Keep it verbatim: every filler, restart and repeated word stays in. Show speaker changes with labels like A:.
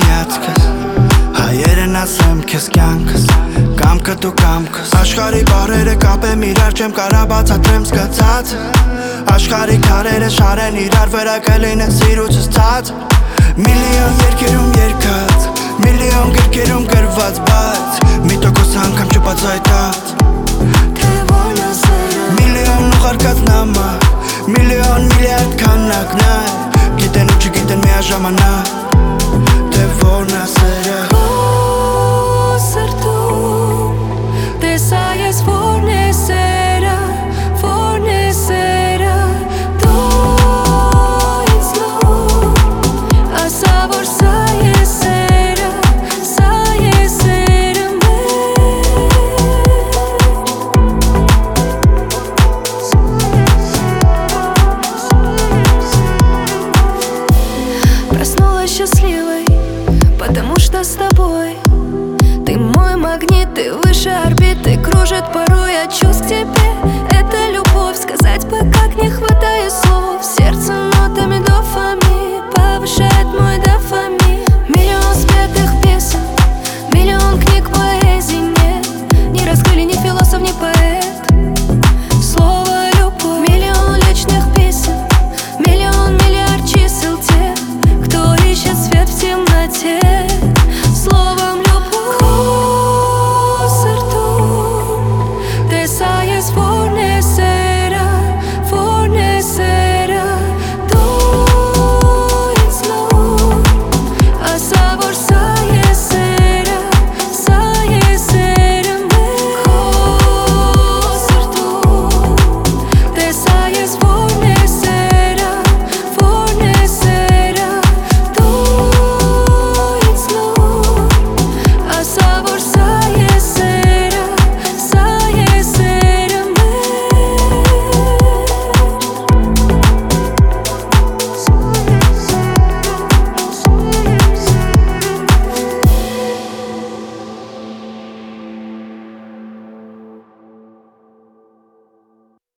A: հայացքս, հայերն ասեմ քեզ կյանքս, կամքը դու կամքս։ Աշխարհի բարերը կապեմ իրար, չեմ կարա բացատրեմ զգացած։ Աշխարհի քարերը շարեն իրար վրա, կլինեն սիրուցս ցած։ Միլիոն երկերում երկած, միլիոն գրքերում գրված, բայց մի տոկոս անգամ չբացայտած,
B: թե որն է սերը։
A: Միլիոն ուղարկած նամակ, միլիոն միլիարդ քանակ, նայ գիտեն ու չգիտեն միաժամանակ, թե որն է սերը։
B: Քո սրտում տեսա ես որն է սերը, որն է սերը։ Դու ինձ լու ասա որ սա է սերը, սա է սերը մեր։ Проснулась счастливой, потому что с тобой. Ты мой магнит, ты выше орбиты, кружит порой от чувств к тебе.